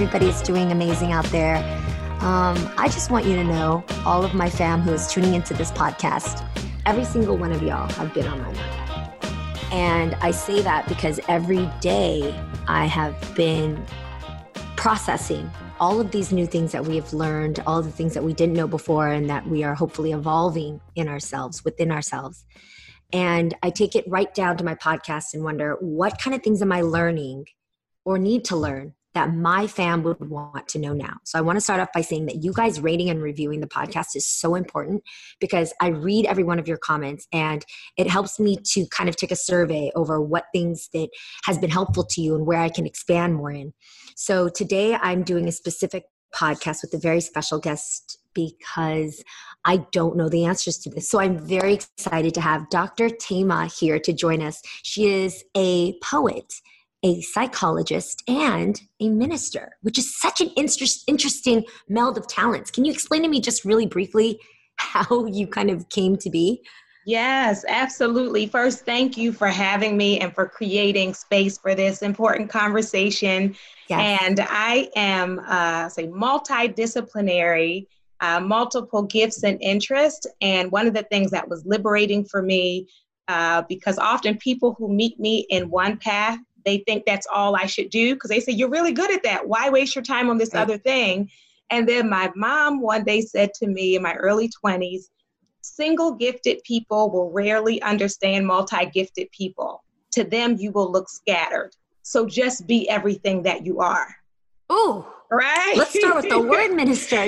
everybody is doing amazing out there. I just want you to know, all of my fam who is tuning into this podcast, every single one of y'all have been on my mind. And I say that because every day I have been processing all of these new things that we have learned, all the things that we didn't know before, and that we are hopefully evolving in ourselves, within ourselves. And I take it right down to my podcast and wonder, what kind of things am I learning or need to learn that my fam would want to know now? So I want to start off by saying that you guys rating and reviewing the podcast is so important, because I read every one of your comments and it helps me to kind of take a survey over what things that has been helpful to you and where I can expand more in. So today I'm doing a specific podcast with a very special guest because I don't know the answers to this. So I'm very excited to have Dr. Thema here to join us. She is a poet, a psychologist, and a minister, which is such an interesting meld of talents. Can you explain to me just really briefly how you kind of came to be? Yes, absolutely. First, thank you for having me and for creating space for this important conversation. Yes. And I am, multidisciplinary, multiple gifts and interests. And one of the things that was liberating for me, because often people who meet me in one path, they think that's all I should do, because they say, you're really good at that. Why waste your time on this other thing? And then my mom one day said to me in my early 20s, single gifted people will rarely understand multi-gifted people. To them, you will look scattered. So just be everything that you are. Ooh. Right? Let's start with the word minister.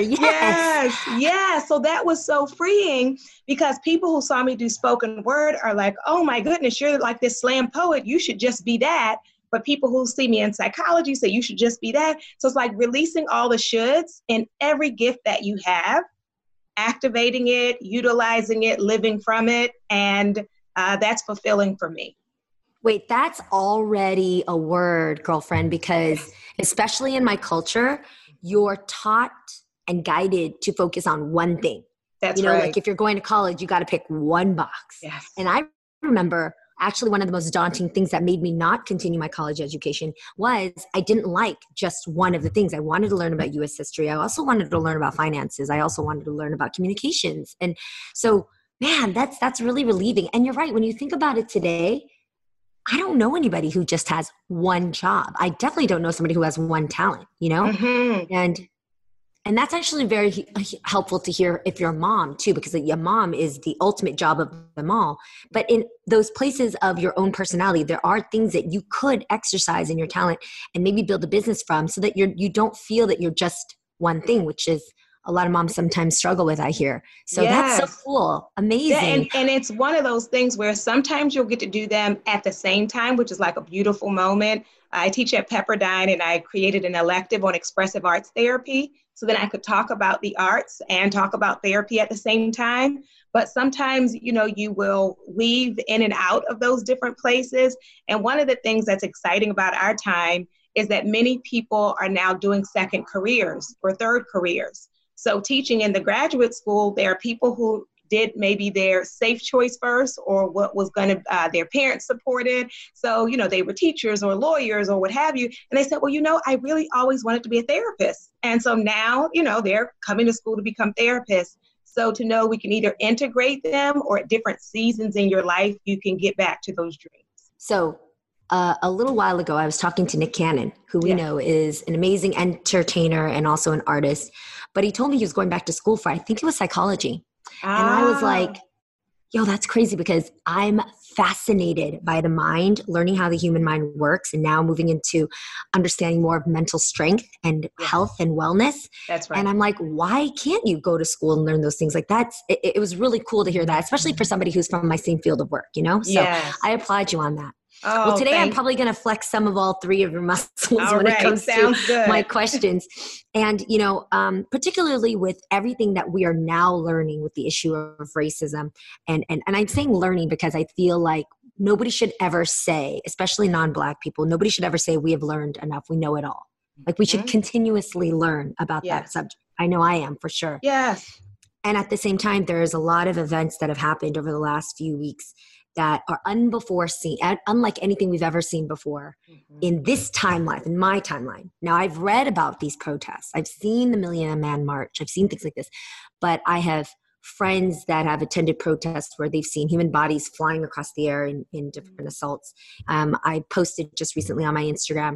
Yes. So that was so freeing, because people who saw me do spoken word are like, oh my goodness, you're like this slam poet. You should just be that. But people who see me in psychology say you should just be that. So it's like releasing all the shoulds in every gift that you have, activating it, utilizing it, living from it. And that's fulfilling for me. Wait, that's already a word, girlfriend, because especially in my culture, you're taught and guided to focus on one thing. That's right. Like if you're going to college, you got to pick one box. Yes. And I remember actually one of the most daunting things that made me not continue my college education was I didn't like just one of the things. I wanted to learn about U.S. history. I also wanted to learn about finances. I also wanted to learn about communications. And so, man, that's really relieving. And you're right. When you think about it today, I don't know anybody who just has one job. I definitely don't know somebody who has one talent, Mm-hmm. And that's actually very helpful to hear if you're a mom too, because your mom is the ultimate job of them all. But in those places of your own personality, there are things that you could exercise in your talent and maybe build a business from, so that you don't feel that you're just one thing, which is a lot of moms sometimes struggle with, I hear. So That's so cool. Amazing. And it's one of those things where sometimes you'll get to do them at the same time, which is like a beautiful moment. I teach at Pepperdine, and I created an elective on expressive arts therapy, so that I could talk about the arts and talk about therapy at the same time. But sometimes, you will weave in and out of those different places. And one of the things that's exciting about our time is that many people are now doing second careers or third careers. So teaching in the graduate school, there are people who did maybe their safe choice first, or what was going to, their parents supported. So, they were teachers or lawyers or what have you. And they said, well, I really always wanted to be a therapist. And so now, they're coming to school to become therapists. So to know we can either integrate them, or at different seasons in your life, you can get back to those dreams. So a little while ago, I was talking to Nick Cannon, who we know is an amazing entertainer and also an artist. But he told me he was going back to school for, I think it was psychology. And I was like, yo, that's crazy, because I'm fascinated by the mind, learning how the human mind works, and now moving into understanding more of mental strength and health and wellness. That's right. And I'm like, why can't you go to school and learn those things? Like it was really cool to hear that, especially for somebody who's from my same field of work, So I applaud you on that. Well, today I'm probably going to flex some of all three of your muscles when it comes to my questions. And, particularly with everything that we are now learning with the issue of racism. And I'm saying learning because I feel like nobody should ever say, especially non-Black people, nobody should ever say we have learned enough, we know it all. Like we should continuously learn about that subject. I know I am, for sure. Yes. And at the same time, there's a lot of events that have happened over the last few weeks that are unlike anything we've ever seen before in this timeline, in my timeline. Now, I've read about these protests. I've seen the Million Man March. I've seen things like this. But I have friends that have attended protests where they've seen human bodies flying across the air in different assaults. I posted just recently on my Instagram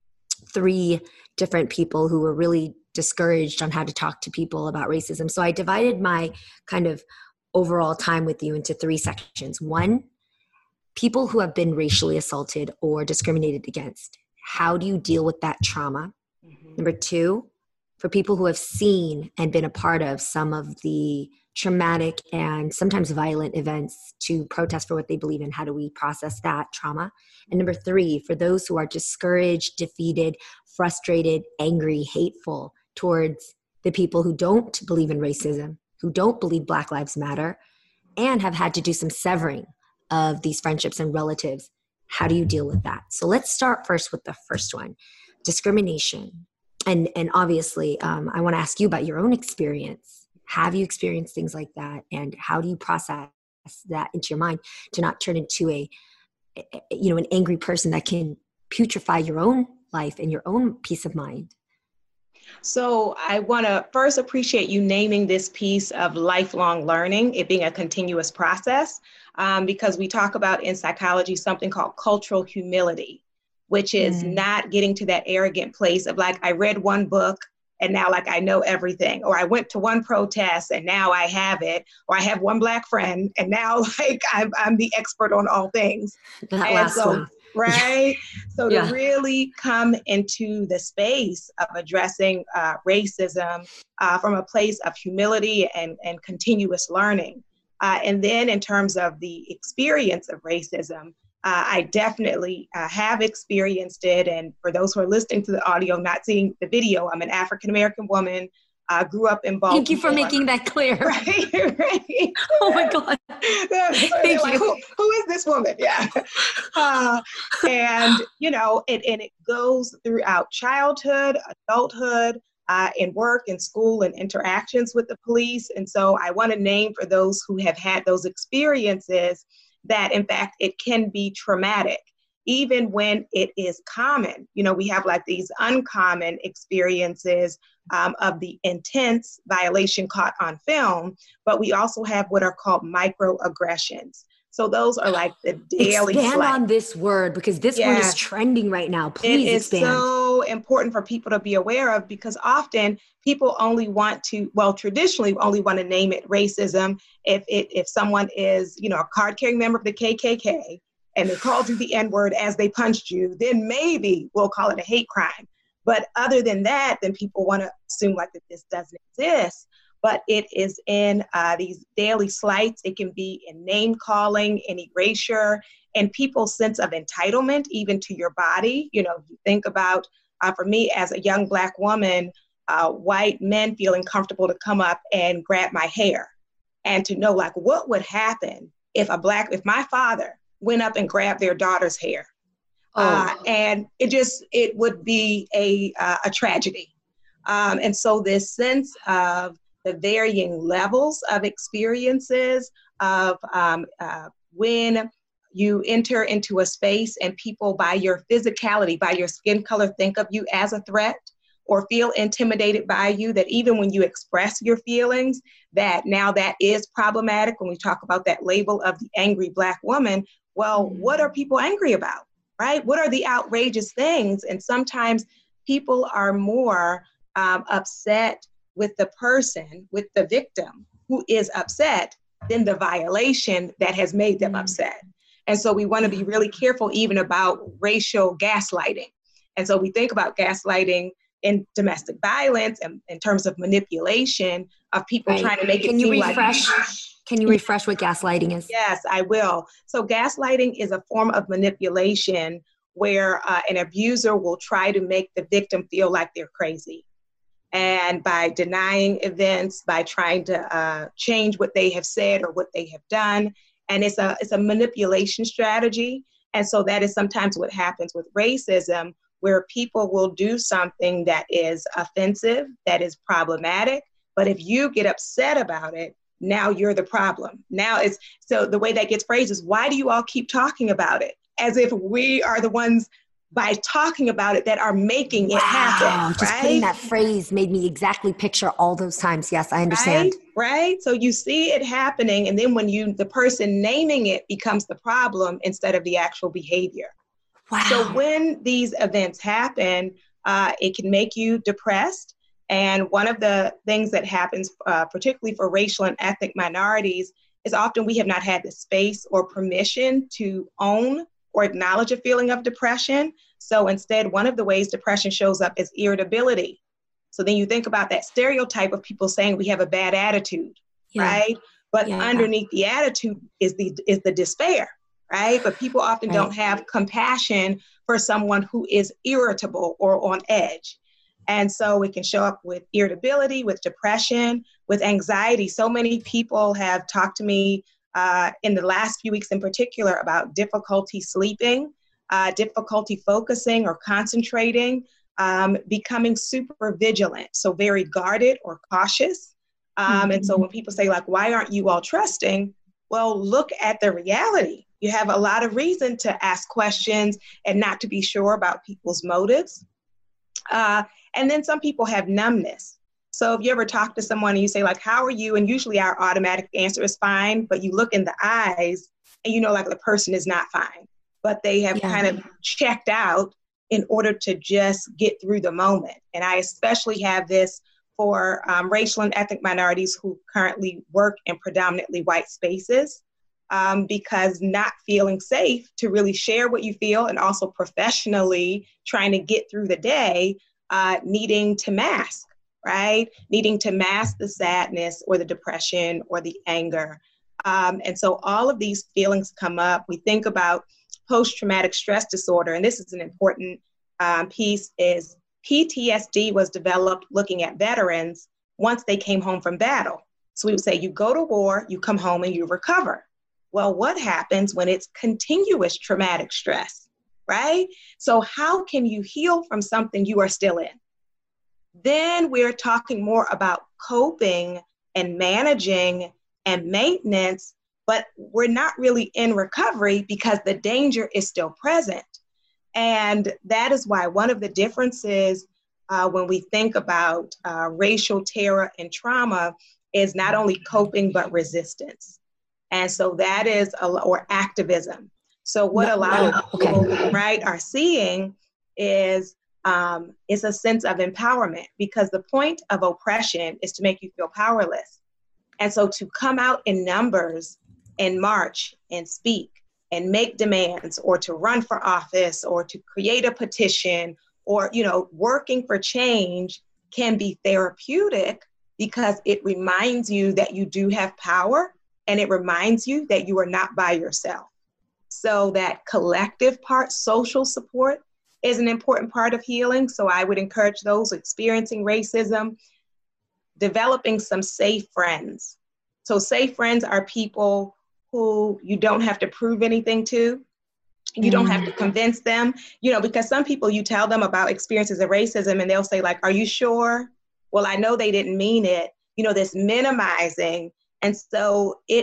3 different people who were really discouraged on how to talk to people about racism. So I divided my kind of overall time with you into 3 sections. 1, people who have been racially assaulted or discriminated against. How do you deal with that trauma? Number 2, for people who have seen and been a part of some of the traumatic and sometimes violent events to protest for what they believe in, how do we process that trauma? And number 3, for those who are discouraged, defeated, frustrated, angry, hateful towards the people who don't believe in racism, who don't believe Black Lives Matter, and have had to do some severing of these friendships and relatives. How do you deal with that? So let's start first with the first one, discrimination. And obviously, I want to ask you about your own experience. Have you experienced things like that? And how do you process that into your mind to not turn into an angry person that can putrefy your own life and your own peace of mind? So I want to first appreciate you naming this piece of lifelong learning, it being a continuous process, because we talk about in psychology something called cultural humility, which is not getting to that arrogant place of like, I read one book and now like I know everything, or I went to one protest and now I have it, or I have one Black friend and now like I'm the expert on all things. That last one. Right? So to really come into the space of addressing racism from a place of humility and continuous learning. And then in terms of the experience of racism, I definitely have experienced it. And for those who are listening to the audio, not seeing the video, I'm an African-American woman. Grew up in Baltimore. Thank you for making that clear. Right. Oh my God. Thank like, you. Who is this woman? Yeah. And, it goes throughout childhood, adulthood, in work and school and interactions with the police. And so I want to name for those who have had those experiences that, in fact, it can be traumatic. Even when it is common, we have like these uncommon experiences of the intense violation caught on film, but we also have what are called microaggressions. So those are like the daily Expand on this word, because this word is trending right now. Please expand. It is so important for people to be aware of, because often people traditionally only want to name it racism if someone is, a card-carrying member of the KKK, and they called you the N-word as they punched you, then maybe we'll call it a hate crime. But other than that, then people want to assume like that this doesn't exist. But it is in these daily slights. It can be in name calling, in erasure, and people's sense of entitlement, even to your body. You think about, for me as a young Black woman, white men feeling comfortable to come up and grab my hair, and to know like what would happen if my father went up and grabbed their daughter's hair. And it would be a tragedy. And so this sense of the varying levels of experiences of when you enter into a space and people by your physicality, by your skin color, think of you as a threat or feel intimidated by you, that even when you express your feelings, that now that is problematic. When we talk about that label of the angry Black woman, well, what are people angry about, right? What are the outrageous things? And sometimes people are more upset with the person, with the victim who is upset, than the violation that has made them upset. And so we want to be really careful even about racial gaslighting. And so we think about gaslighting in domestic violence and in terms of manipulation of people trying to make it seem like... Can you refresh what gaslighting is? Yes, I will. So gaslighting is a form of manipulation where an abuser will try to make the victim feel like they're crazy. And by denying events, by trying to change what they have said or what they have done. And it's a manipulation strategy. And so that is sometimes what happens with racism, where people will do something that is offensive, that is problematic. But if you get upset about it, now you're the problem. Now it's, so the way that gets phrased is, why do you all keep talking about it? As if we are the ones by talking about it that are making it happen, Just right? putting that phrase made me exactly picture all those times. Yes, I understand. Right? So you see it happening, and then when the person naming it becomes the problem instead of the actual behavior. Wow. So when these events happen, it can make you depressed. And one of the things that happens, particularly for racial and ethnic minorities, is often we have not had the space or permission to own or acknowledge a feeling of depression. So instead, one of the ways depression shows up is irritability. So then you think about that stereotype of people saying we have a bad attitude, right? But underneath the attitude is the despair, right? But people often don't have compassion for someone who is irritable or on edge. And so it can show up with irritability, with depression, with anxiety. So many people have talked to me in the last few weeks in particular about difficulty sleeping, difficulty focusing or concentrating, becoming super vigilant, so very guarded or cautious. And so when people say, like, why aren't you all trusting? Well, look at the reality. You have a lot of reason to ask questions and not to be sure about people's motives. And then some people have numbness. So if you ever talk to someone and you say, like, how are you? And usually our automatic answer is fine, but you look in the eyes and you know, like, the person is not fine, but they have kind of checked out in order to just get through the moment. And I especially have this for racial and ethnic minorities who currently work in predominantly white spaces, because not feeling safe to really share what you feel, and also professionally trying to get through the day, needing to mask, right? Needing to mask the sadness or the depression or the anger. And so all of these feelings come up. We think about post-traumatic stress disorder, and this is an important piece, is PTSD was developed looking at veterans once they came home from battle. So we would say, you go to war, you come home and you recover. Well, what happens when it's continuous traumatic stress, right? So how can you heal from something you are still in? Then we're talking more about coping and managing and maintenance, but we're not really in recovery because the danger is still present. And that is why one of the differences when we think about racial terror and trauma is not only coping, but resistance. And so that is, or activism. So what a lot of people, right, are seeing is a sense of empowerment, because the point of oppression is to make you feel powerless. And so to come out in numbers and march and speak and make demands, or to run for office, or to create a petition, or, you know, working for change can be therapeutic, because it reminds you that you do have power, and it reminds you that you are not by yourself. So that collective part, social support, is an important part of healing. So I would encourage those experiencing racism, developing some safe friends. So safe friends are people who you don't have to prove anything to. You don't have to convince them, you know, because some people, you tell them about experiences of racism and they'll say, like, are you sure? Well, I know they didn't mean it, you know, this minimizing. And so it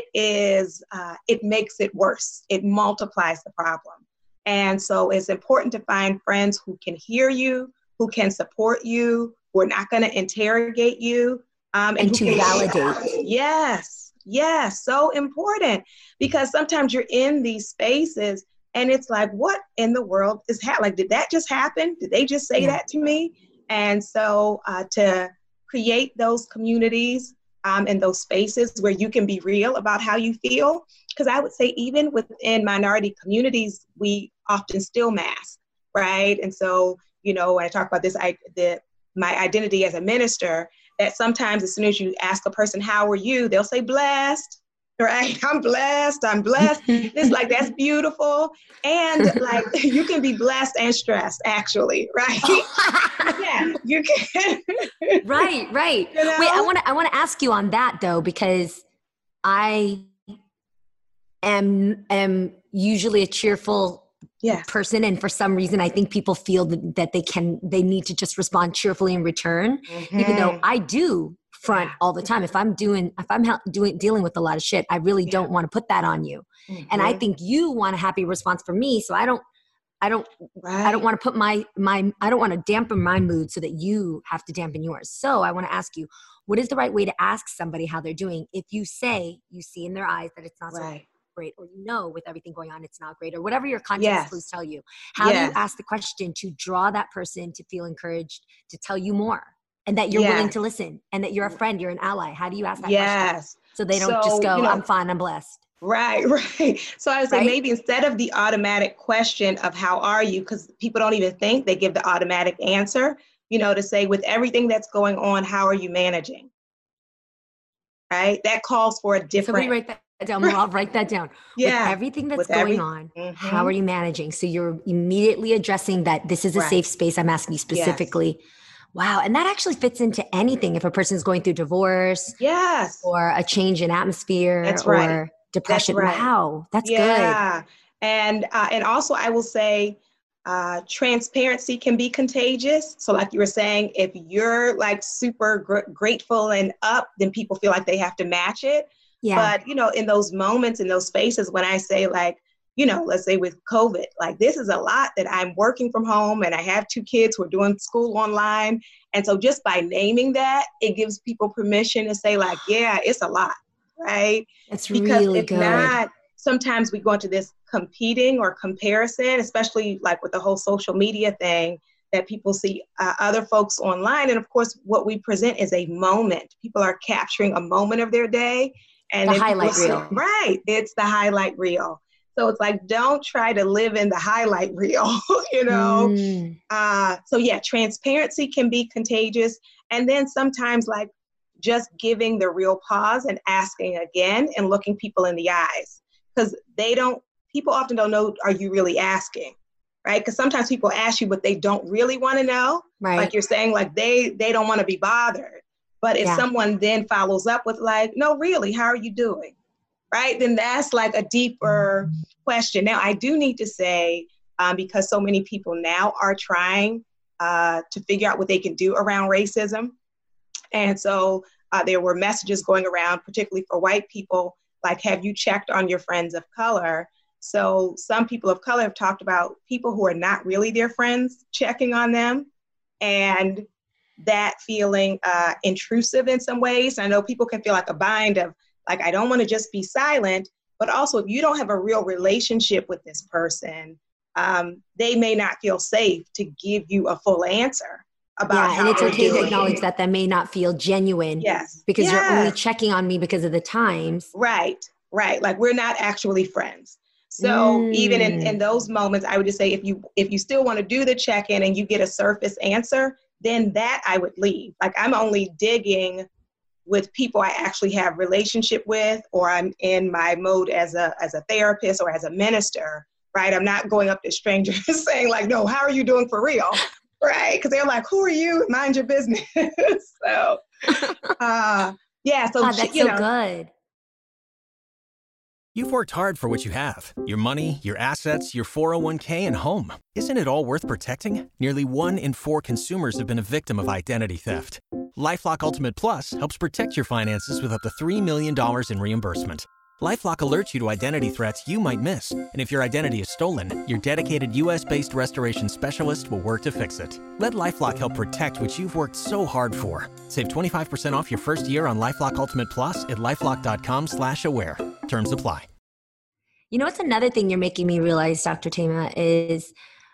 makes it worse. It multiplies the problem. And so it's important to find friends who can hear you, who can support you, who are not going to interrogate you. And to validate. Yes, so important. Because sometimes you're in these spaces and it's like, what in the world is happening? Like, did that just happen? Did they just say that to me? And so to create those communities and those spaces where you can be real about how you feel. Because I would say even within minority communities, we often still mask, right? And so, you know, when I talk about this, my identity as a minister, that sometimes as soon as you ask a person, how are you? They'll say blessed, right? I'm blessed. It's like, that's beautiful. And like, you can be blessed and stressed, actually, right? Yeah, you can. Right. You know? Wait, I want to ask you on that though, because I am usually a cheerful person. And for some reason, I think people feel that they need to just respond cheerfully in return, even though I do front all the time. If I'm dealing with a lot of shit, I really don't want to put that on you. And I think you want a happy response from me. So I don't want to put I don't want to dampen my mood so that you have to dampen yours. So I want to ask you, what is the right way to ask somebody how they're doing? If you say, you see in their eyes that it's not so great, or with everything going on, it's not great, or whatever your conscience clues tell you, how do you ask the question to draw that person to feel encouraged to tell you more, and that you're willing to listen, and that you're a friend, you're an ally? How do you ask that question so they don't just go, I'm fine, I'm blessed? Right. So I would say maybe instead of the automatic question of how are you, because people don't even think, they give the automatic answer, to say, with everything that's going on, how are you managing? Right? That calls for a different. Somebody write that down. I'll write that down. With everything that's going on, how are you managing? So you're immediately addressing that this is a safe space. I'm asking you specifically. Wow. And that actually fits into anything. If a person's going through divorce, or a change in atmosphere, or depression. Wow. That's good. And also I will say, transparency can be contagious. So like you were saying, if you're like super grateful and up, then people feel like they have to match it. But, in those moments, in those spaces, when I say like, let's say with COVID, like this is a lot that I'm working from home and I have 2 kids who are doing school online. And so just by naming that, it gives people permission to say like, yeah, it's a lot, right? That's really good. Not, sometimes we go into this competing or comparison, especially like with the whole social media thing, that people see other folks online. And of course, what we present is a moment. People are capturing a moment of their day. And the highlight reel. Right. It's the highlight reel. So it's like, don't try to live in the highlight reel, So yeah, transparency can be contagious. And then sometimes like just giving the real pause and asking again and looking people in the eyes. Because people often don't know, are you really asking? Right? Because sometimes people ask you what they don't really want to know. Right. Like you're saying, like they don't want to be bothered. But if someone then follows up with like, no, really, how are you doing? Right? Then that's like a deeper question. Now, I do need to say, because so many people now are trying to figure out what they can do around racism. And so there were messages going around, particularly for white people, like, have you checked on your friends of color? So some people of color have talked about people who are not really their friends checking on them, and that feeling intrusive in some ways. I know people can feel like a bind of like, I don't want to just be silent, but also if you don't have a real relationship with this person, they may not feel safe to give you a full answer about how and it's okay doing. to acknowledge that may not feel genuine. Because you're only checking on me because of the times. Right. Like we're not actually friends. So even in those moments, I would just say, if you still want to do the check-in and you get a surface answer, then that I would leave. Like I'm only digging with people I actually have relationship with, or I'm in my mode as a therapist or as a minister, right? I'm not going up to strangers saying like, no, how are you doing for real? Right? Because they're like, who are you? Mind your business. So, So that's so good. You've worked hard for what you have. Your money, your assets, your 401k, and home. Isn't it all worth protecting? Nearly 1 in 4 consumers have been a victim of identity theft. LifeLock Ultimate Plus helps protect your finances with up to $3 million in reimbursement. LifeLock alerts you to identity threats you might miss. And if your identity is stolen, your dedicated U.S.-based restoration specialist will work to fix it. Let LifeLock help protect what you've worked so hard for. Save 25% off your first year on LifeLock Ultimate Plus at LifeLock.com/aware. Terms apply. You know what's another thing you're making me realize, Dr. Thema, is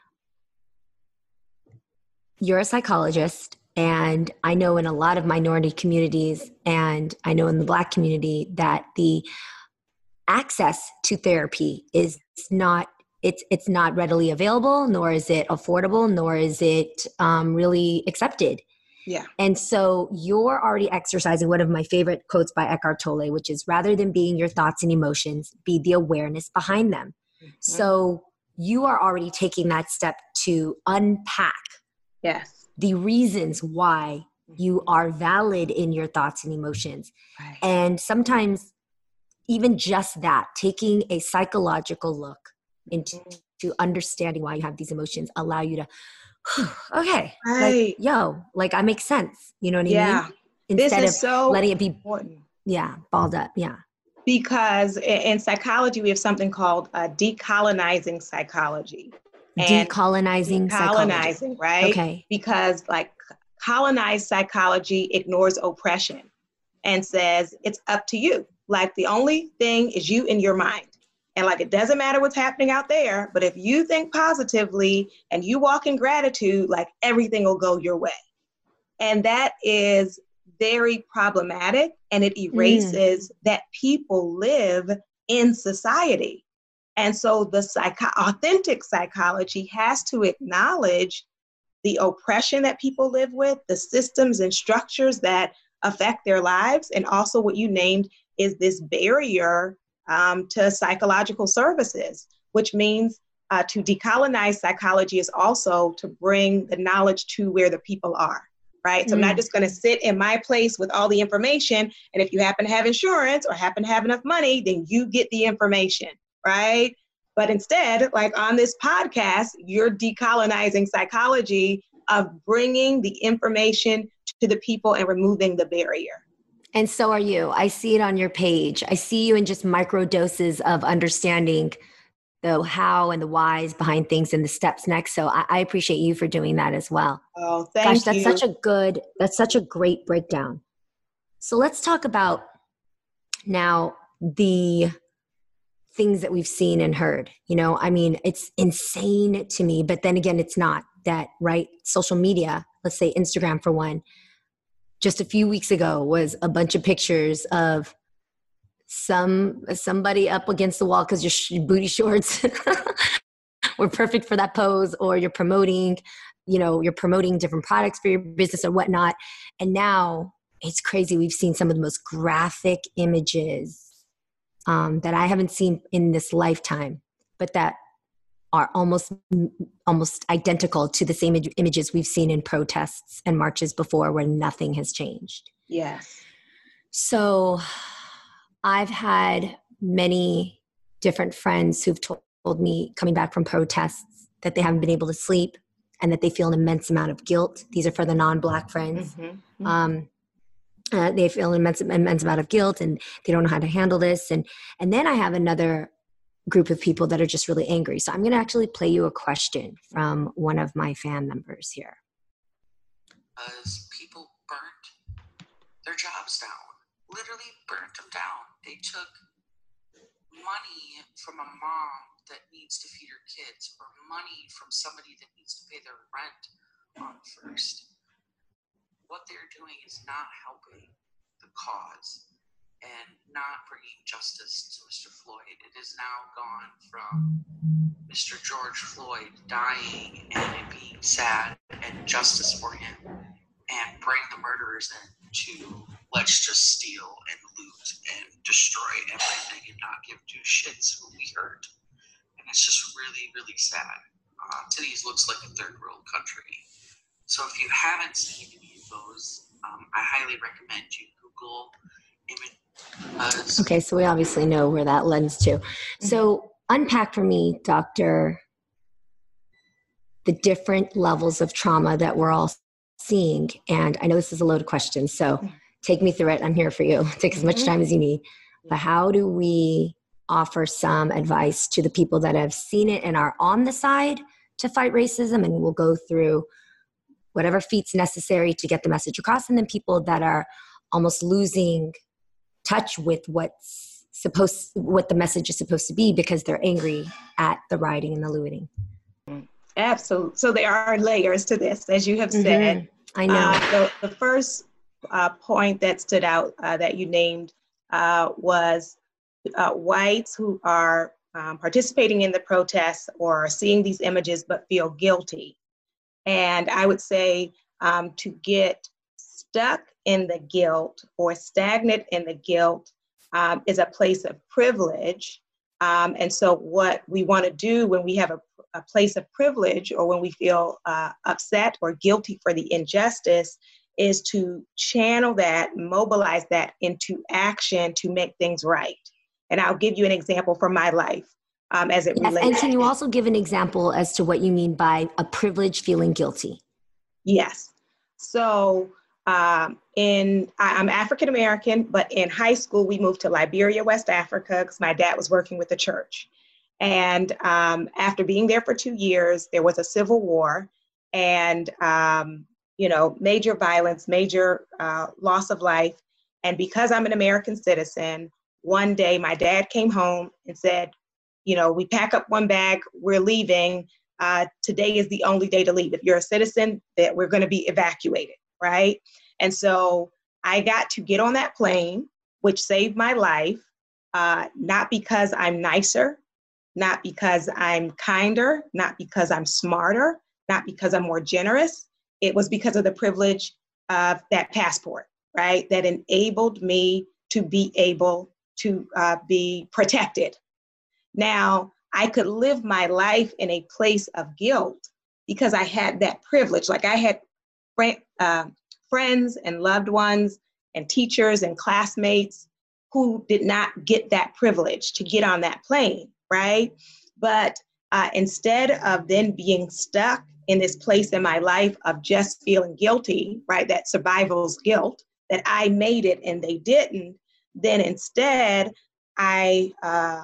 you're a psychologist, and I know in a lot of minority communities, and I know in the Black community, that the access to therapy is not, it's not readily available, nor is it affordable, nor is it really accepted. Yeah. And so you're already exercising one of my favorite quotes by Eckhart Tolle, which is, rather than being your thoughts and emotions, be the awareness behind them. Mm-hmm. So you are already taking that step to unpack the reasons why you are valid in your thoughts and emotions. Right. And sometimes even just that, taking a psychological look into understanding why you have these emotions, allow you to, okay, right. like, I make sense. You know what I mean? instead of so letting it be important. Yeah, balled up. Yeah. Because in psychology, we have something called decolonizing psychology. And Decolonizing psychology. decolonizing, right? Okay. Because like colonized psychology ignores oppression and says it's up to you. Like the only thing is you in your mind. And like, it doesn't matter what's happening out there, but if you think positively and you walk in gratitude, like everything will go your way. And that is very problematic, and it erases that people live in society. And so the authentic psychology has to acknowledge the oppression that people live with, the systems and structures that affect their lives, and also what you named is this barrier to psychological services, which means to decolonize psychology is also to bring the knowledge to where the people are. Right. So I'm not just going to sit in my place with all the information. And if you happen to have insurance or happen to have enough money, then you get the information. Right. But instead, like on this podcast, you're decolonizing psychology of bringing the information to the people and removing the barrier. And so are you. I see it on your page. I see you in just micro doses of understanding the how and the whys behind things and the steps next. So I appreciate you for doing that as well. Oh, thank you. That's such a great breakdown. So let's talk about now the things that we've seen and heard. You know, I mean, it's insane to me, but then again, it's not that, right? Social media, let's say Instagram for one, just a few weeks ago was a bunch of pictures of somebody up against the wall because your booty shorts were perfect for that pose, or you're promoting different products for your business or whatnot. And now it's crazy. We've seen some of the most graphic images that I haven't seen in this lifetime, but that are almost identical to the same images we've seen in protests and marches before, where nothing has changed. Yes. So I've had many different friends who've told me coming back from protests that they haven't been able to sleep and that they feel an immense amount of guilt. These are for the non-Black friends. They feel an immense amount of guilt and they don't know how to handle this. And then I have another group of people that are just really angry. So I'm going to actually play you a question from one of my fan members here. As people burnt their jobs down, literally burnt them down. They took money from a mom that needs to feed her kids, or money from somebody that needs to pay their rent on first. What they're doing is not helping the cause and not bringing justice to Mr. Floyd. It has now gone from Mr. George Floyd dying and it being sad and justice for him, and bring the murderers in to let's just steal and loot and destroy everything and not give two shits who we hurt. And it's just really, really sad. Today's looks like a third world country. So if you haven't seen any of those, I highly recommend you Google image. Okay, so we obviously know where that lends to. So unpack for me, Doctor, the different levels of trauma that we're all seeing. And I know this is a loaded question, so take me through it. I'm here for you. Take as much time as you need. But how do we offer some advice to the people that have seen it and are on the side to fight racism? And we'll go through whatever feats necessary to get the message across. And then people that are almost losing touch with what the message is supposed to be because they're angry at the rioting and the looting. Absolutely. So there are layers to this, as you have said. I know. The first point that stood out that you named was whites who are participating in the protests or seeing these images but feel guilty. And I would say to get stuck in the guilt or stagnant in the guilt is a place of privilege. And so what we want to do when we have a place of privilege, or when we feel upset or guilty for the injustice, is to channel that, mobilize that into action to make things right. And I'll give you an example from my life as it relates. And can you also give an example as to what you mean by a privilege feeling guilty? Yes. So I'm African American, but in high school, we moved to Liberia, West Africa, because my dad was working with the church. And after being there for 2 years, there was a civil war and, major violence, major loss of life. And because I'm an American citizen, one day my dad came home and said, we pack up one bag, we're leaving. Today is the only day to leave. If you're a citizen, that we're going to be evacuated, right? And so I got to get on that plane, which saved my life, not because I'm nicer, not because I'm kinder, not because I'm smarter, not because I'm more generous. It was because of the privilege of that passport, right? That enabled me to be able to be protected. Now, I could live my life in a place of guilt because I had that privilege. Like I had friends and loved ones and teachers and classmates who did not get that privilege to get on that plane, right? But instead of then being stuck in this place in my life of just feeling guilty, right? That survival's guilt, that I made it and they didn't, then instead I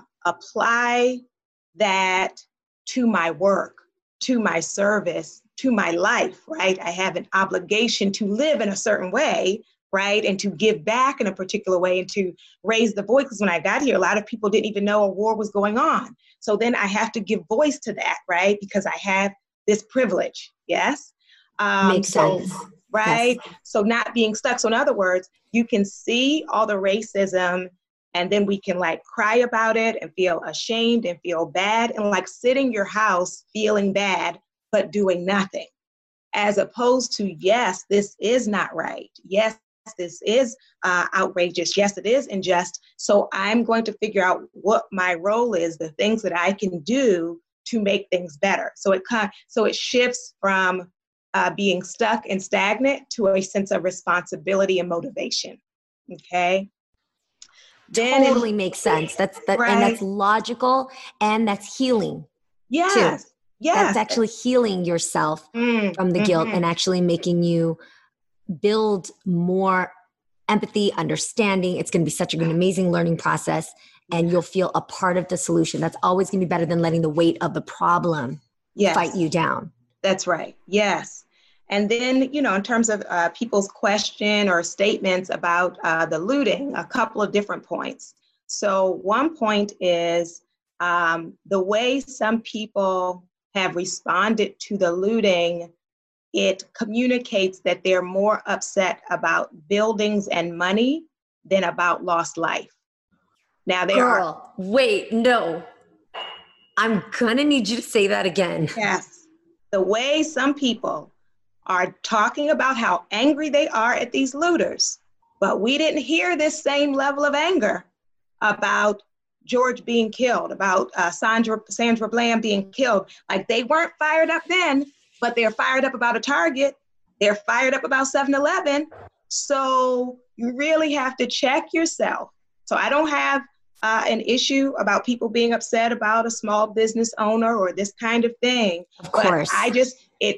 apply that to my work, to my service, to my life, right? I have an obligation to live in a certain way, right? And to give back in a particular way and to raise the voice. Because when I got here, a lot of people didn't even know a war was going on. So then I have to give voice to that, right? Because I have this privilege, yes? Makes sense. Right? Yes. So not being stuck. So in other words, you can see all the racism and then we can like cry about it and feel ashamed and feel bad and like sit in your house feeling bad, but doing nothing. As opposed to, yes, this is not right. Yes, this is outrageous. Yes, it is unjust. So I'm going to figure out what my role is, the things that I can do to make things better. So it shifts from being stuck and stagnant to a sense of responsibility and motivation. Okay. Totally makes sense. That's right. And that's logical and that's healing. Yes. Too. Yes. That's actually healing yourself from the guilt and actually making you build more empathy, understanding. It's going to be such an amazing learning process and you'll feel a part of the solution. That's always going to be better than letting the weight of the problem fight you down. That's right. Yes. And then, in terms of people's question or statements about the looting, a couple of different points. So one point is the way some people have responded to the looting, it communicates that they're more upset about buildings and money than about lost life. Now wait, no. I'm gonna need you to say that again. Yes. The way some people are talking about how angry they are at these looters, but we didn't hear this same level of anger about George being killed, about Sandra Bland being killed. Like they weren't fired up then, but they're fired up about a Target. They're fired up about 7-Eleven. So you really have to check yourself. So I don't have an issue about people being upset about a small business owner or this kind of thing. Of course. But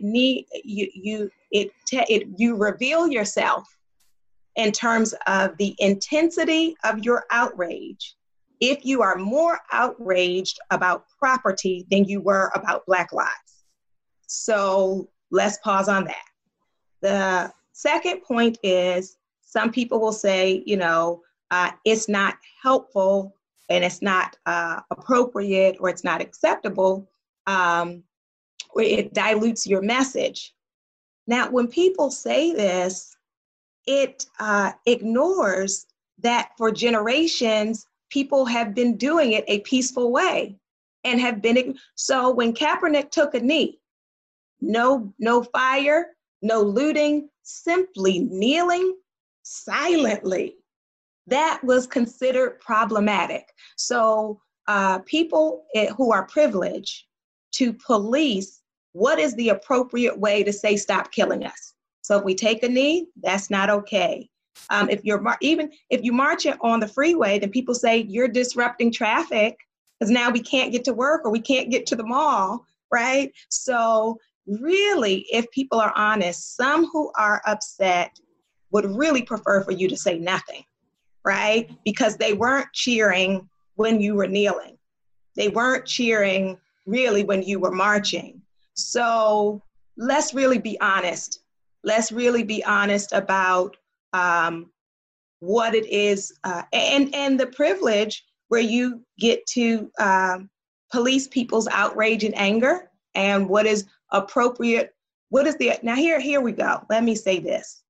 you reveal yourself in terms of the intensity of your outrage if you are more outraged about property than you were about Black lives. So let's pause on that. The second point is some people will say, it's not helpful and it's not appropriate or it's not acceptable, or it dilutes your message. Now, when people say this, it ignores that for generations, people have been doing it a peaceful way and have been. So when Kaepernick took a knee, no fire, no looting, simply kneeling silently, that was considered problematic. So people who are privileged to police what is the appropriate way to say, stop killing us. So if we take a knee, that's not okay. If you march on the freeway, then people say you're disrupting traffic because now we can't get to work or we can't get to the mall, right? So really, if people are honest, some who are upset would really prefer for you to say nothing, right? Because they weren't cheering when you were kneeling. They weren't cheering really when you were marching. So let's really be honest. Let's really be honest about what it is and the privilege where you get to police people's outrage and anger and what is appropriate. Now here we go. Let me say this.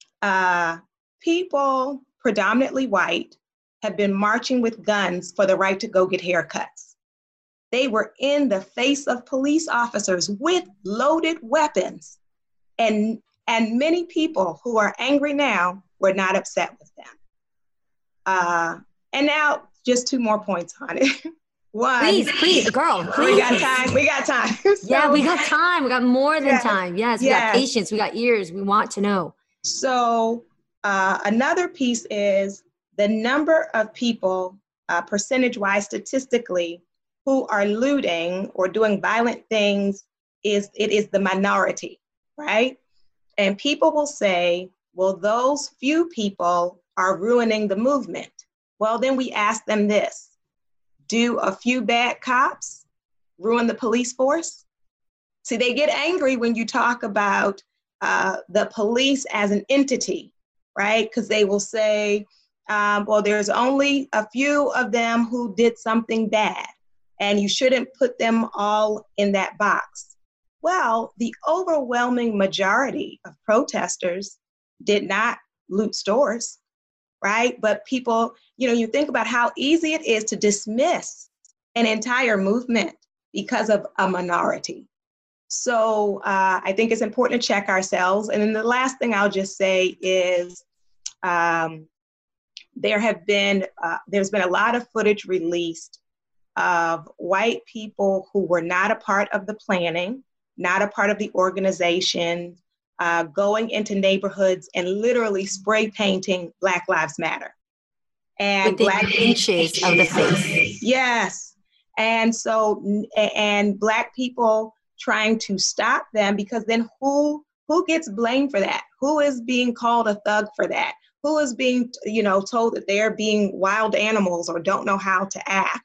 People predominantly white have been marching with guns for the right to go get haircuts. They were in the face of police officers with loaded weapons. And many people who are angry now were not upset with them. And now just 2 more points on it. One. Please, girl, please. We got time. Yeah, we got time. We got more than time. Yes, we got patience. We got ears. We want to know. So another piece is the number of people, percentage-wise, statistically, who are looting or doing violent things is the minority, right? And people will say, well, those few people are ruining the movement. Well, then we ask them this. Do a few bad cops ruin the police force? See, they get angry when you talk about the police as an entity, right? Because they will say, well, there's only a few of them who did something bad, and you shouldn't put them all in that box. Well, the overwhelming majority of protesters did not loot stores, right? But people, you think about how easy it is to dismiss an entire movement because of a minority. So I think it's important to check ourselves. And then the last thing I'll just say is there's been a lot of footage released of white people who were not a part of the planning, not a part of the organization, going into neighborhoods and literally spray painting Black Lives Matter. And within inches of the face. Yes. And so, and Black people trying to stop them, because then who gets blamed for that? Who is being called a thug for that? Who is being, told that they're being wild animals or don't know how to act?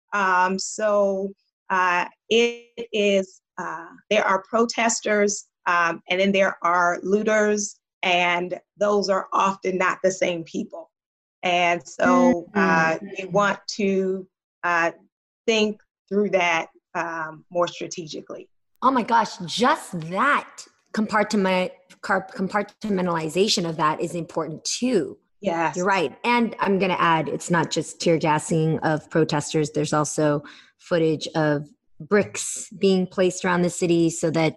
It is, there are protesters and then there are looters, and those are often not the same people. And so we want to think through that more strategically. Oh my gosh, just that compartmentalization of that is important too. Yes. You're right. And I'm going to add, it's not just tear gassing of protesters. There's also footage of bricks being placed around the city so that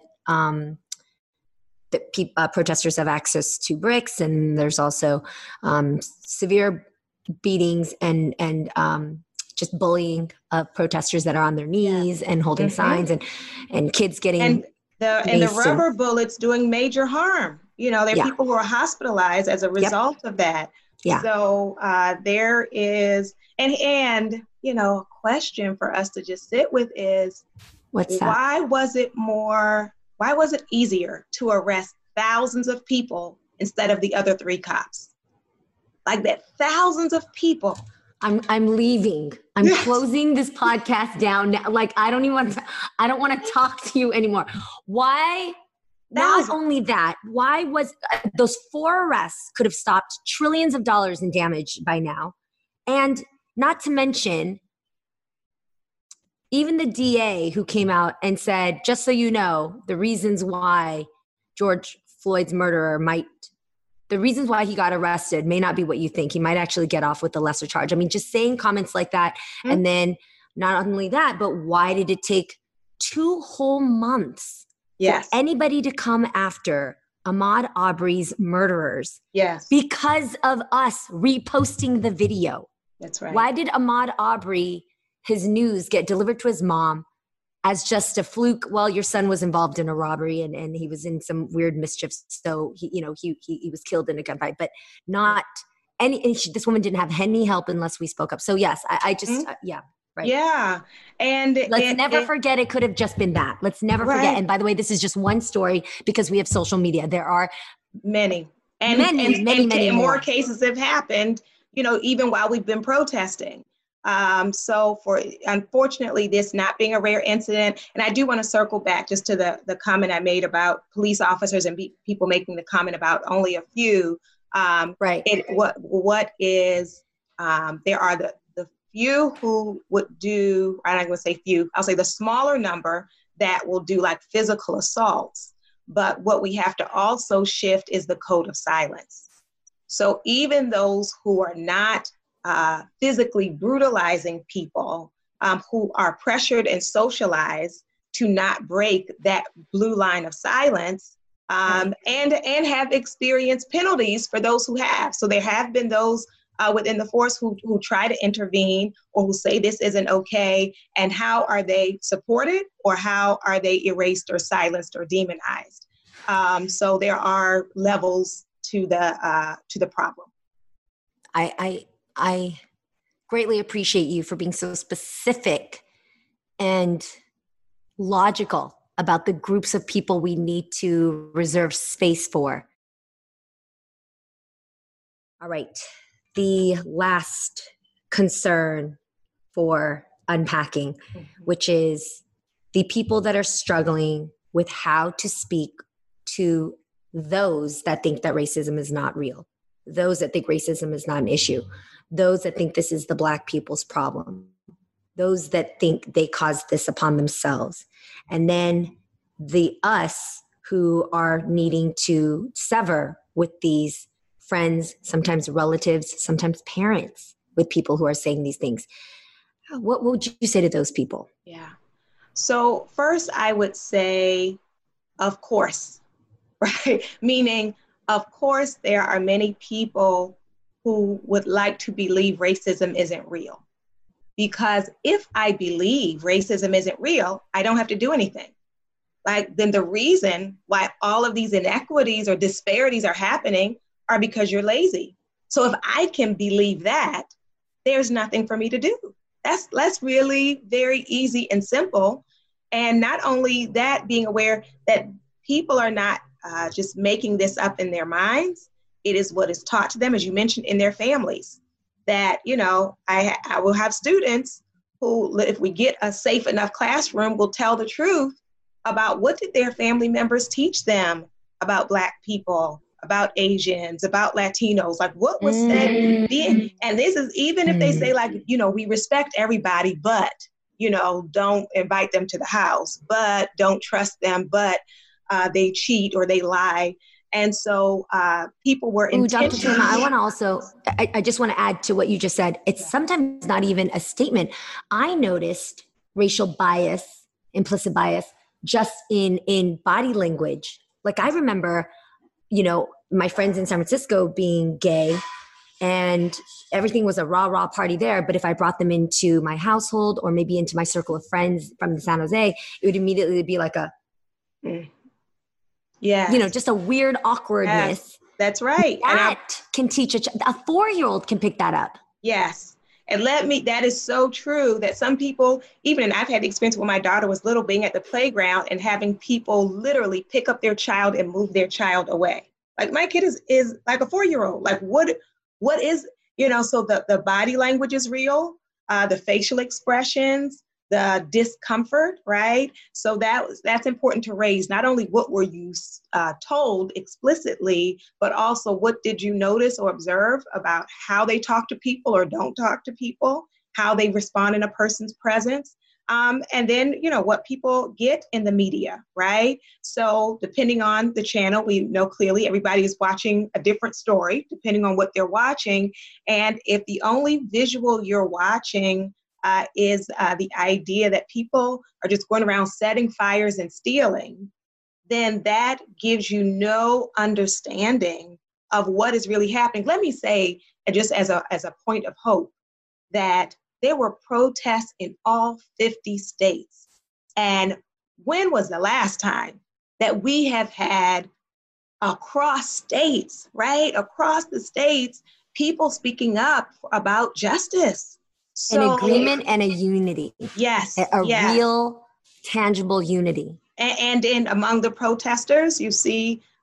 protesters have access to bricks. And there's also severe beatings and just bullying of protesters that are on their knees and holding signs and kids getting the rubber bullets doing major harm. There are people who are hospitalized as a result of that. Yeah. So there is, and a question for us to just sit with is, what's that? Why was it easier to arrest thousands of people instead of the other 3 cops? Like that, thousands of people. I'm leaving. I'm closing this podcast down now. Like, I don't want to talk to you anymore. Why? Not only that, why was those 4 arrests could have stopped trillions of dollars in damage by now. And not to mention, even the DA who came out and said, just so you know, the reasons why George Floyd's murderer the reasons why he got arrested may not be what you think. He might actually get off with a lesser charge. I mean, just saying comments like that. Mm-hmm. And then not only that, but why did it take 2 whole months for anybody to come after Ahmaud Arbery's murderers? Yes. Because of us reposting the video. That's right. Why did Ahmaud Arbery, his news get delivered to his mom as just a fluke? Well, your son was involved in a robbery and he was in some weird mischief. So he was killed in a gunfight, but not this woman didn't have any help unless we spoke up. So yes, I just, right. Yeah. And let's never forget it could have just been that. Let's never forget. And by the way, this is just one story because we have social media. There are many. And more cases have happened, even while we've been protesting. So unfortunately, this not being a rare incident, and I do want to circle back just to the comment I made about police officers and people making the comment about only a few. Right. There are the few who would do, I'm not going to say few, I'll say the smaller number that will do like physical assaults. But what we have to also shift is the code of silence. So even those who are not physically brutalizing people, who are pressured and socialized to not break that blue line of silence, and have experienced penalties for those who have. So there have been those within the force who try to intervene or who say this isn't okay, and how are they supported or how are they erased or silenced or demonized? So there are levels to the problem. I greatly appreciate you for being so specific and logical about the groups of people we need to reserve space for. All right. The last concern for unpacking, which is the people that are struggling with how to speak to those that think that racism is not real, those that think racism is not an issue, those that think this is the Black people's problem, those that think they caused this upon themselves, and then the us who are needing to sever with these friends, sometimes relatives, sometimes parents with people who are saying these things. What would you say to those people? Yeah. So first I would say, of course, right? Meaning, of course, there are many people who would like to believe racism isn't real. Because if I believe racism isn't real, I don't have to do anything. Then the reason why all of these inequities or disparities are happening are because you're lazy. So if I can believe that, there's nothing for me to do. That's really very easy and simple. And not only that, being aware that people are not just making this up in their minds, it is what is taught to them, as you mentioned, in their families. That, I will have students who, if we get a safe enough classroom, will tell the truth about what did their family members teach them about Black people, about Asians, about Latinos, like what was said. And this is even if they say we respect everybody, but, don't invite them to the house, but don't trust them, but they cheat or they lie. And so people were intentional. Dr. Chima, I want to also, I just want to add to what you just said. It's sometimes not even a statement. I noticed racial bias, implicit bias, just in body language. Like I remember, my friends in San Francisco being gay and everything was a rah party there. But if I brought them into my household or maybe into my circle of friends from San Jose, it would immediately be like a, just a weird awkwardness. Yes, that's right. That can teach a 4-year-old can pick that up. Yes. And that is so true that some people, and I've had the experience when my daughter was little, being at the playground and having people literally pick up their child and move their child away. Like my kid is like a 4-year-old. Like what is, so the body language is real, the facial expressions, the discomfort, right? So that's important to raise. Not only what were you told explicitly, but also what did you notice or observe about how they talk to people or don't talk to people, how they respond in a person's presence. And then, what people get in the media, right? So depending on the channel, we know clearly everybody is watching a different story, depending on what they're watching. And if the only visual you're watching is the idea that people are just going around setting fires and stealing, then that gives you no understanding of what is really happening. Let me say, just as a point of hope, that there were protests in all 50 states. And when was the last time that we have had across states, right? Across the states, people speaking up about justice. So, an agreement and a unity. Yes. A real, tangible unity. And among the protesters, you see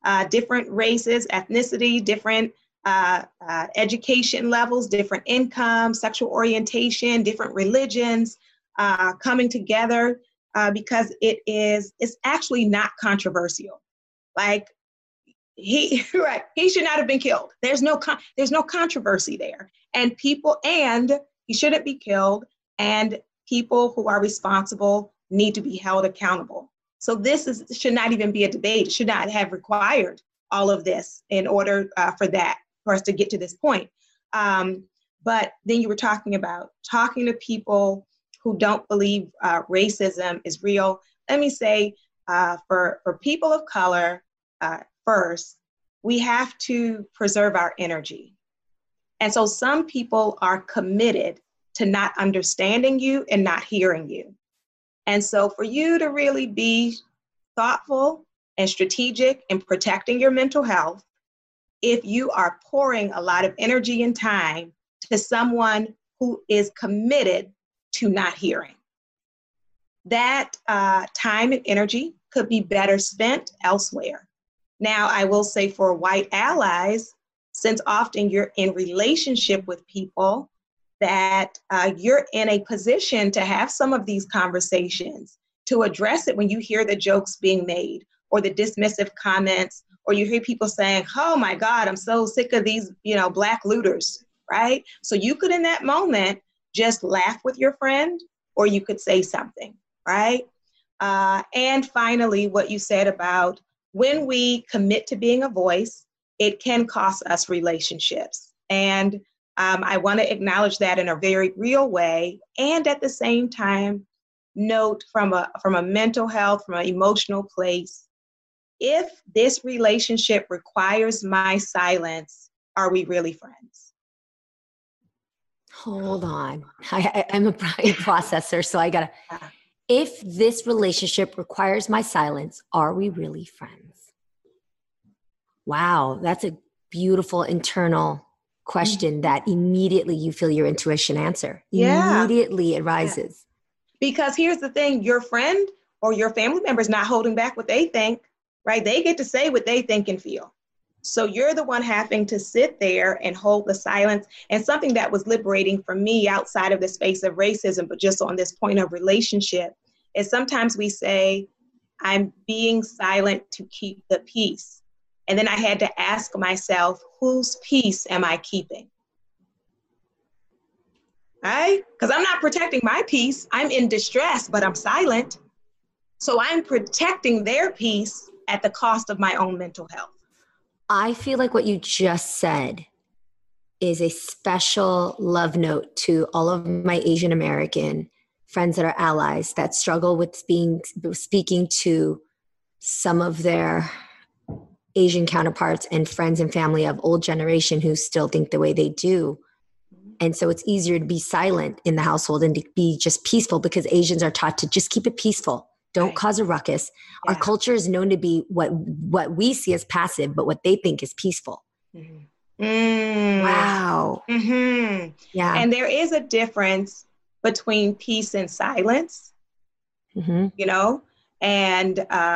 different races, ethnicity, different education levels, different income, sexual orientation, different religions coming together because it's actually not controversial. Like he should not have been killed. There's no controversy there, and he shouldn't be killed, and people who are responsible need to be held accountable. So this should not even be a debate. It should not have required all of this in order for us to get to this point. But then you were talking to people who don't believe racism is real. Let me say, for people of color, first, we have to preserve our energy. And so some people are committed to not understanding you and not hearing you. And so for you to really be thoughtful and strategic in protecting your mental health, if you are pouring a lot of energy and time to someone who is committed to not hearing, that time and energy could be better spent elsewhere. Now, I will say for white allies, since often you're in relationship with people, that you're in a position to have some of these conversations, to address it when you hear the jokes being made or the dismissive comments, or you hear people saying, oh my God, I'm so sick of these, Black looters, right? So you could, in that moment, just laugh with your friend, or you could say something, right? And finally, what you said about when we commit to being a voice, it can cost us relationships. And I want to acknowledge that in a very real way. And at the same time, note from a mental health, from an emotional place, if this relationship requires my silence, are we really friends? Hold on. I'm a processor, so I gotta. If this relationship requires my silence, are we really friends? Wow, that's a beautiful internal question that immediately you feel your intuition answer. Yeah. Immediately it rises. Yeah. Because here's the thing, your friend or your family member is not holding back what they think, right? They get to say what they think and feel. So you're the one having to sit there and hold the silence. And something that was liberating for me outside of the space of racism, but just on this point of relationship, is sometimes we say, I'm being silent to keep the peace. And then I had to ask myself, whose peace am I keeping? Right? Because I'm not protecting my peace. I'm in distress, but I'm silent. So I'm protecting their peace at the cost of my own mental health. I feel like what you just said is a special love note to all of my Asian American friends that are allies that struggle with speaking to some of their Asian counterparts and friends and family of old generation who still think the way they do. And so it's easier to be silent in the household and to be just peaceful because Asians are taught to just keep it peaceful. Don't cause a ruckus. Yeah. Our culture is known to be what we see as passive, but what they think is peaceful. Mm-hmm. Mm. Wow. Mm-hmm. Yeah. And there is a difference between peace and silence, and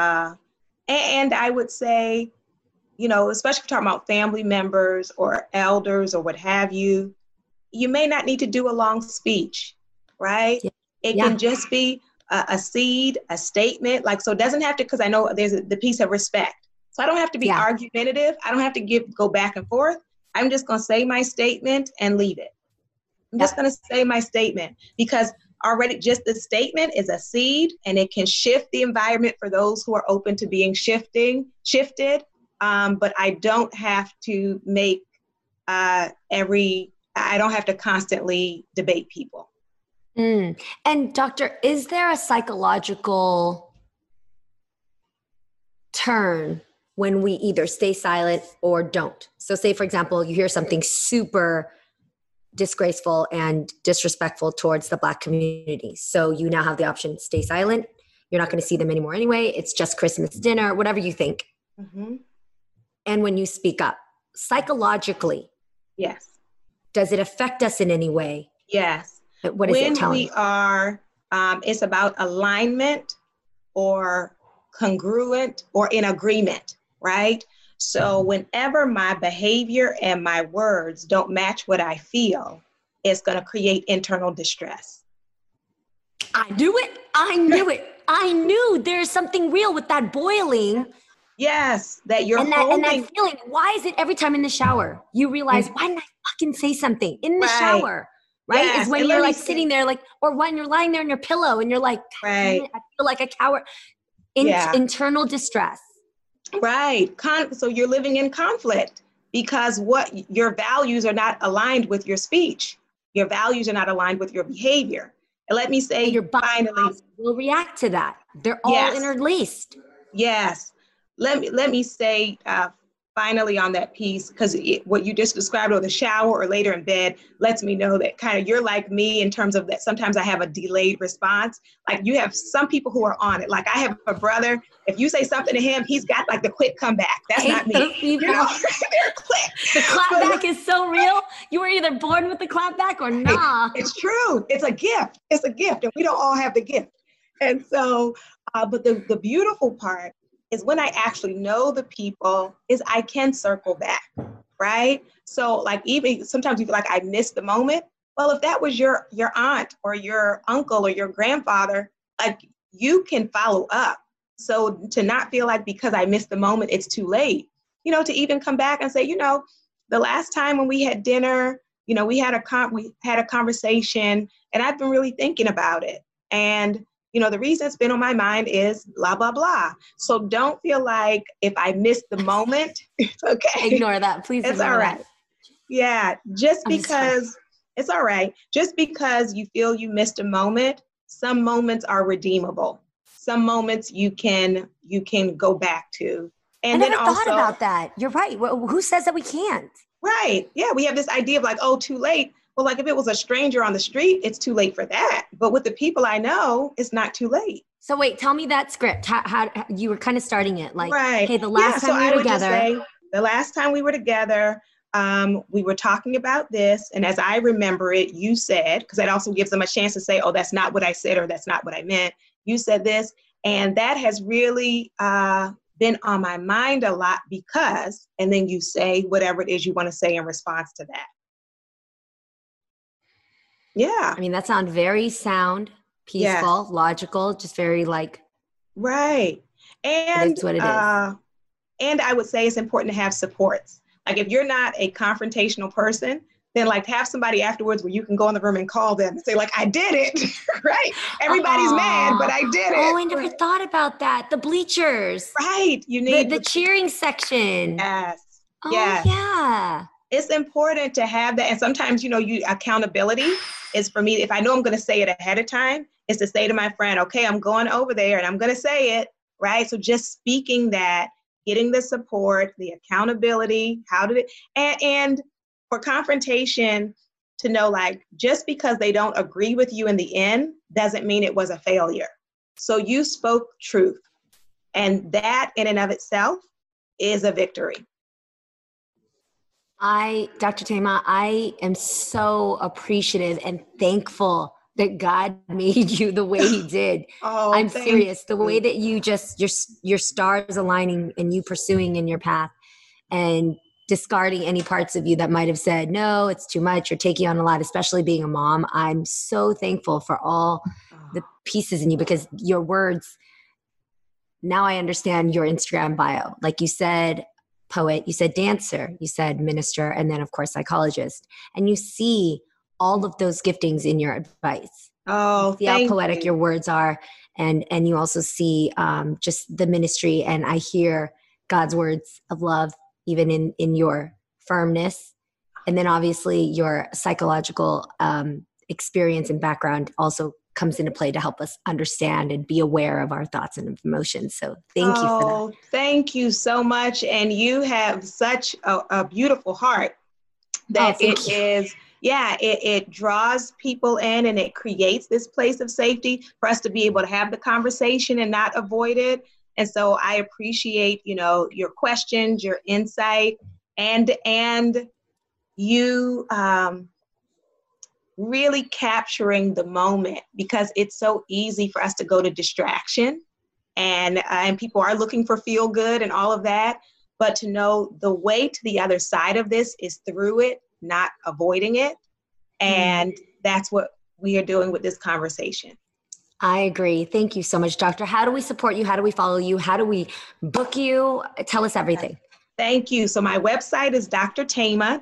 I would say, especially if we're talking about family members or elders or what have you, you may not need to do a long speech, right? Yeah. It can just be a seed, a statement, so it doesn't have to, because I know there's the piece of respect. So I don't have to be argumentative. I don't have to go back and forth. I'm just going to say my statement and leave it. I'm just going to say my statement because already just the statement is a seed and it can shift the environment for those who are open to being shifted. But I don't have to make I don't have to constantly debate people. Mm. And doctor, is there a psychological turn when we either stay silent or don't? So say, for example, you hear something super disgraceful and disrespectful towards the Black community. So you now have the option, stay silent. You're not going to see them anymore anyway. It's just Christmas dinner, whatever you think. Mm-hmm. And when you speak up, psychologically, yes, does it affect us in any way? Yes. What is it telling? When we are, it's about alignment or congruent or in agreement, right? So whenever my behavior and my words don't match what I feel, it's going to create internal distress. I knew it. I knew it. I knew there's something real with that boiling. Yes, that you're and that feeling. Why is it every time in the shower you realize, why didn't I fucking say something in the shower? Right? Yes. Is when you're like sitting there, like, or when you're lying there in your pillow and you're like, right. I feel like a coward. Internal distress. Right. So you're living in conflict because your values are not aligned with your speech. Your values are not aligned with your behavior. And let me say, and your body finally will react to that. They're all interlaced. Yes. Let me say, finally on that piece, because what you just described, or the shower or later in bed, lets me know that kind of you're like me in terms of that sometimes I have a delayed response. Like you have some people who are on it. Like I have a brother, if you say something to him, he's got like the quick comeback. That's not me. You know, they're quick. The clapback is so real. You were either born with the clapback or nah. It's true. It's a gift. It's a gift. And we don't all have the gift. And so, but the beautiful part is when I actually know the people is I can circle back, right? So like even sometimes you feel like I missed the moment. Well, if that was your aunt or your uncle or your grandfather, like you can follow up. So to not feel like because I missed the moment, it's too late, you know, to even come back and say, you know, the last time when we had dinner, you know, we had a conversation and I've been really thinking about it. And you know, the reason it's been on my mind is blah, blah, blah. So don't feel like if I missed the moment, it's okay. Ignore that, please. It's all right. Yeah, it's all right. Just because you feel you missed a moment, some moments are redeemable. Some moments you can go back to. And I never thought about that. You're right. Who says that we can't? Right. Yeah, we have this idea of like, oh, too late. Well, like if it was a stranger on the street, it's too late for that. But with the people I know, it's not too late. So wait, tell me that script. How you were kind of starting it like, right. Hey, the last time we were together. The last time we were together, we were talking about this. And as I remember it, you said, because that also gives them a chance to say, oh, that's not what I said, or that's not what I meant. You said this. And that has really been on my mind a lot because, and then you say whatever it is you want to say in response to that. Yeah. I mean, that sounds very sound, peaceful, logical, just very like. Right. And that's what it is. And I would say it's important to have supports. Like if you're not a confrontational person, then like have somebody afterwards where you can go in the room and call them and say like, I did it, right? Everybody's mad, but I did it. Oh, I never thought about that. The bleachers. Right. You need the cheering section. Yes. Oh, yeah. It's important to have that. And sometimes, you know, accountability is for me, if I know I'm going to say it ahead of time, is to say to my friend, okay, I'm going over there and I'm going to say it, right? So just speaking that, getting the support, the accountability, and for confrontation to know like, just because they don't agree with you in the end, doesn't mean it was a failure. So you spoke truth, and that in and of itself is a victory. Dr. Thema, I am so appreciative and thankful that God made you the way he did. I'm serious. The way that you just, your stars aligning and you pursuing in your path and discarding any parts of you that might have said, no, it's too much. You're taking on a lot, especially being a mom. I'm so thankful for all the pieces in you because your words, now I understand your Instagram bio. Like you said, poet, you said dancer, you said minister, and then of course psychologist. And you see all of those giftings in your advice. Oh, you see how poetic your words are, and you also see just the ministry. And I hear God's words of love even in your firmness, and then obviously your psychological experience and background also comes into play to help us understand and be aware of our thoughts and emotions. So thank you for that. Thank you so much. And you have such a beautiful heart that it draws people in and it creates this place of safety for us to be able to have the conversation and not avoid it. And so I appreciate, you know, your questions, your insight, and you really capturing the moment, because it's so easy for us to go to distraction and people are looking for feel good and all of that. but to know the way to the other side of this is through it, not avoiding it. And that's what we are doing with this conversation. I agree. Thank you so much, Doctor. How do we support you? How do we follow you? How do we book you? Tell us everything. Thank you. So my website is Dr. Thema,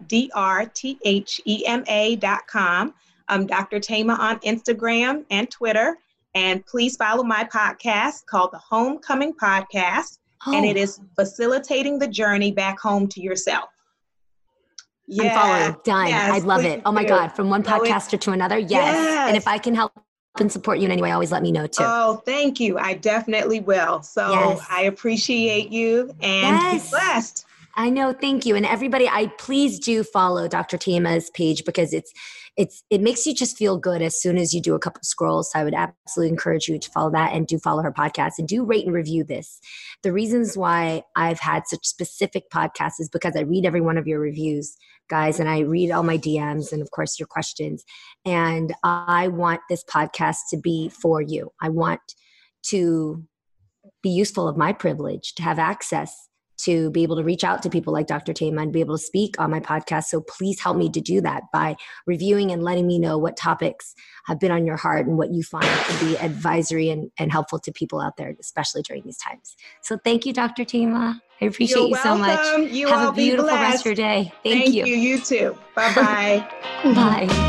DrThema.com. I'm Dr. Thema on Instagram and Twitter. And please follow my podcast called The Homecoming Podcast. And it is facilitating the journey back home to yourself. I'm following. Done. Yes, I love it. Oh my God. From one podcaster to another. Yes. And if I can help and support you in any way, always let me know too. Oh, thank you. I definitely will. So I appreciate you and be blessed. I know. Thank you. And everybody, please do follow Dr. Thema's page because it makes you just feel good as soon as you do a couple of scrolls. So I would absolutely encourage you to follow that and do follow her podcast and do rate and review this. The reasons why I've had such specific podcasts is because I read every one of your reviews, guys, and I read all my DMs and of course your questions. And I want this podcast to be for you. I want to be useful of my privilege to have access to be able to reach out to people like Dr. Thema and be able to speak on my podcast. So please help me to do that by reviewing and letting me know what topics have been on your heart and what you find to be advisory and helpful to people out there, especially during these times. So thank you, Dr. Thema. I appreciate you so much. You have all a beautiful be rest of your day. Thank you. You too. Bye-bye. Bye.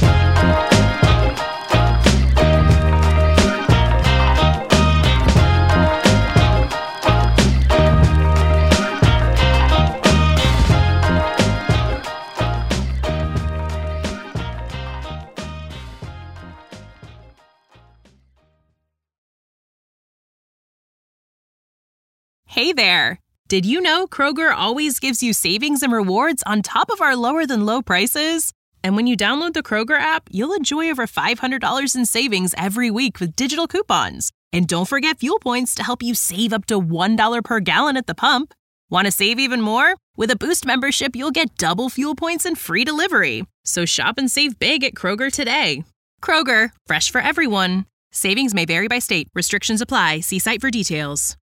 Hey there! Did you know Kroger always gives you savings and rewards on top of our lower than low prices? And when you download the Kroger app, you'll enjoy over $500 in savings every week with digital coupons. And don't forget fuel points to help you save up to $1 per gallon at the pump. Want to save even more? With a Boost membership, you'll get double fuel points and free delivery. So shop and save big at Kroger today. Kroger, fresh for everyone. Savings may vary by state. Restrictions apply. See site for details.